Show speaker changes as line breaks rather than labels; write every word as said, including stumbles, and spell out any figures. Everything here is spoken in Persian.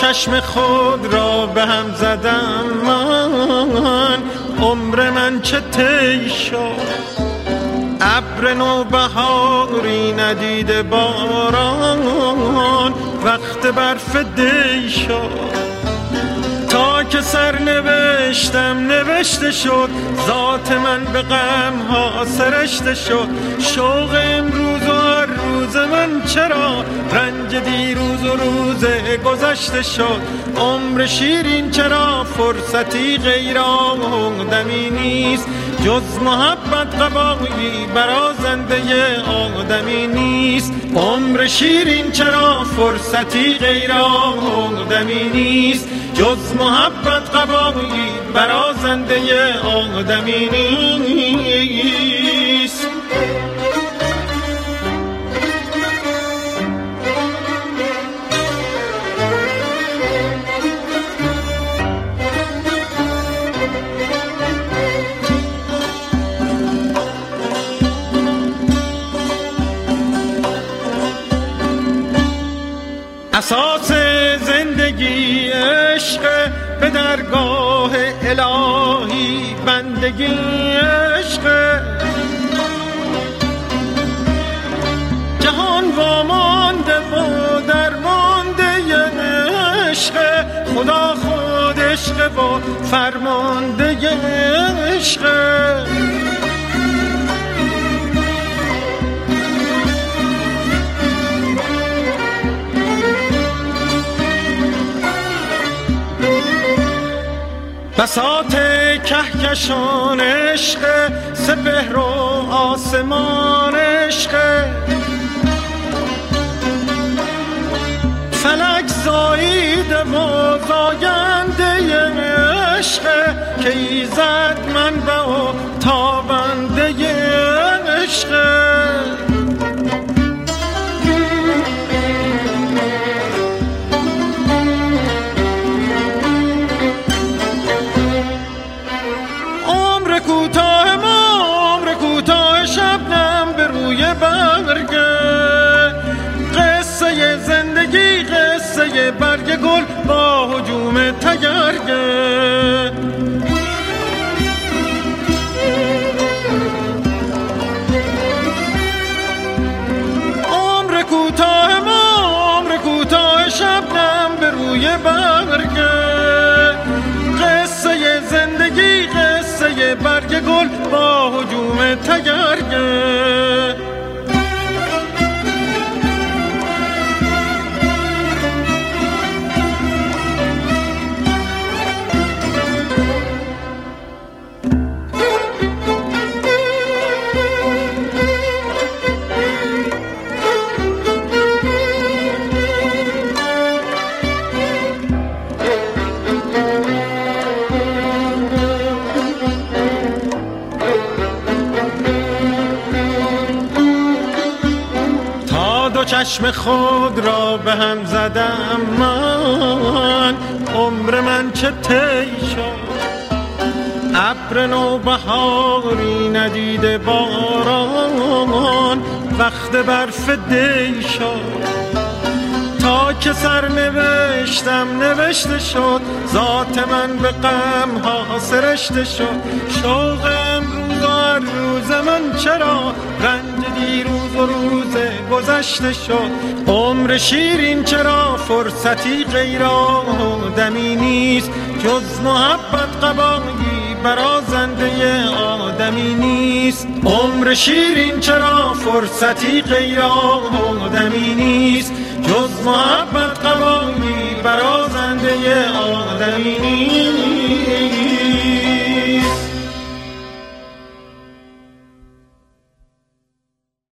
چشم خود را به هم زدم من، عمر من چه طی شد. ابر نوبهاری ندیده باران، وقت برف دی شد. تا که سر نوشتم نوشته شد، ذات من به غم ها سرشته شد. شوق امروز و هر روز من چرا، رنج دیروز و روز گذشته شد. عمر شیرین چرا فرصتی غیر آدمی نیست، جز محبت قبایی برازنده آدمی نیست. عمر شیرین چرا فرصتی غیر آدمی نیست، جز محبت قبایی برازنده آدمی نیست. اساس زندگی عشق، به درگاه الهی بندگی عشق. جهان وامانده و درمانده عشق، خدا خود عشق و فرمانده عشق. بساط کهکشان عشق، سپهر و آسمان عشق. فلک زاییده و زاینده عشق، که ایزد منبع و تابنده عشق. کوتاه ما عمر کوتاه، شبنم به روی برگه. قصه زندگی قصه برگ گل با هجوم تگرگه. عمر کوتاه ما عمر کوتاه، شبنم به روی برگه. قصه زندگی قصه برگ گل با هجوم تگرگه. چشم خود را به هم زدم من، عمر من چه طی شد. ابر نوبهاری ندیده باران، وقت برف دی شد. تا که سر نوشتم نوشته شد، ذات من به غم ها سرشته شد. شوق امروز و هر روز من چرا، رنج دیروز و روز گذشته شد. عمر شیرین چرا فرصتی غیر آدمی نیست، جز محبت قبایی برازنده آدمی نیست. عمر شیرین چرا فرصتی غیر آدمی نیست، جز محبت قبایی